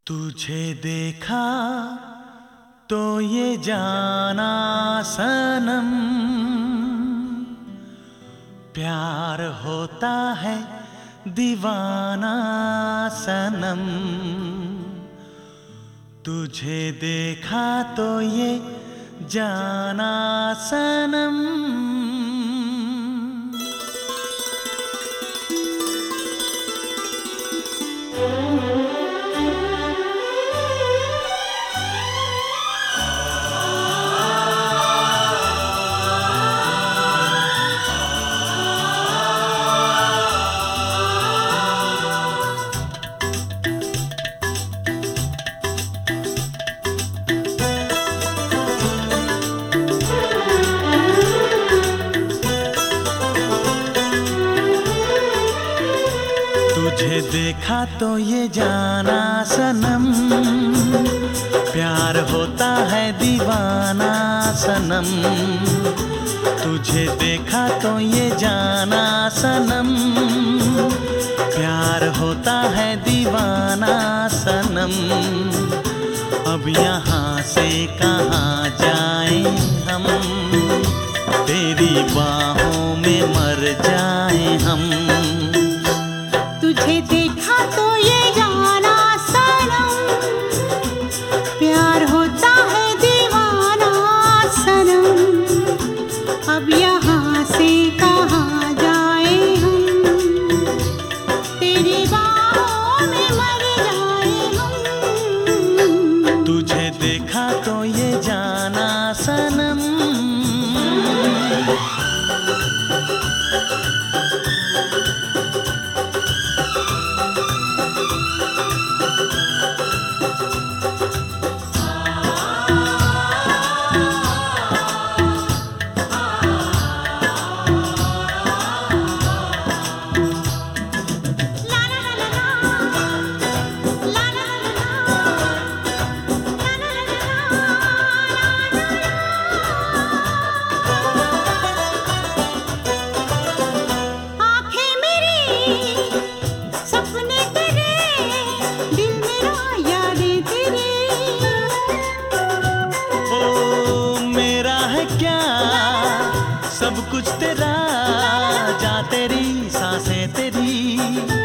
तुझे देखा तो ये जाना सनम, प्यार होता है दीवाना सनम। तुझे देखा तो ये जाना सनम। तुझे देखा तो ये जाना सनम, प्यार होता है दीवाना सनम। तुझे देखा तो ये जाना सनम, प्यार होता है दीवाना सनम। अब यहाँ से कहाँ जाएं हम, तेरी बाहों में मर जाएं हम। तुझे देखा तो ये जाना सनम, प्यार होता है दीवाना सनम। अब यहाँ से कहाँ जाए हम, तेरी बाहों में मर जाए हम। तुझे देखा तो ये जाना सनम। सब कुछ तेरा, जा तेरी सांसें तेरी।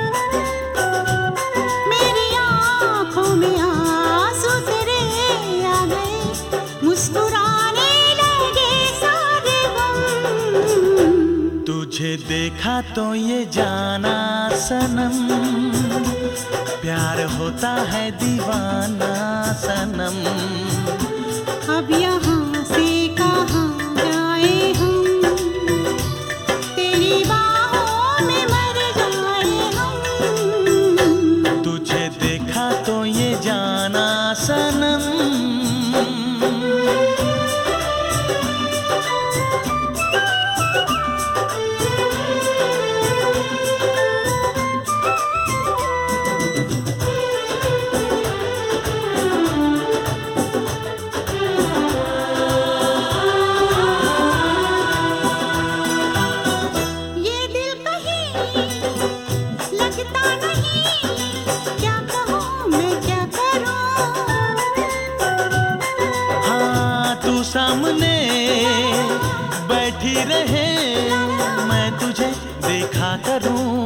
मेरी आँखों में आंसू तेरे आ गए, मुस्कुराने लगे सारे गम। तुझे देखा तो ये जाना सनम, प्यार होता है दीवाना सनम। अब यहाँ से कहाँ जाए हम, तेरी बाहों में मर जाए हम। तुझे देखा तो ये जाना सनम। सामने बैठी रहे, मैं तुझे देखा करूं।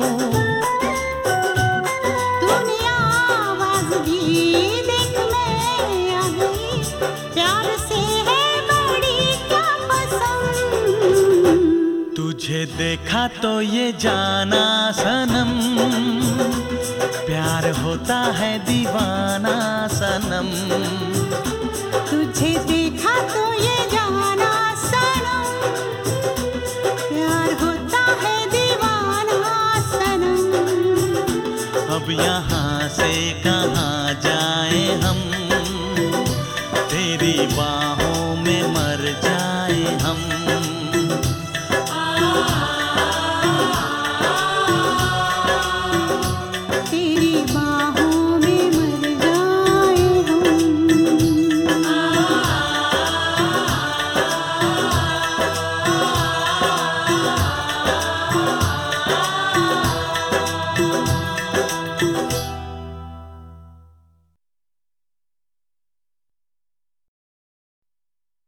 तूने आवाज दी, देख मैं आ गई, प्यार से है बड़ी क्या पसंद। तुझे देखा तो ये जाना सनम, प्यार होता है दीवाना सनम। तुझे देखा तो ये जाना सनम, प्यार होता है दीवाना सनम। अब यहाँ से कहाँ जाएं हम, तेरी बात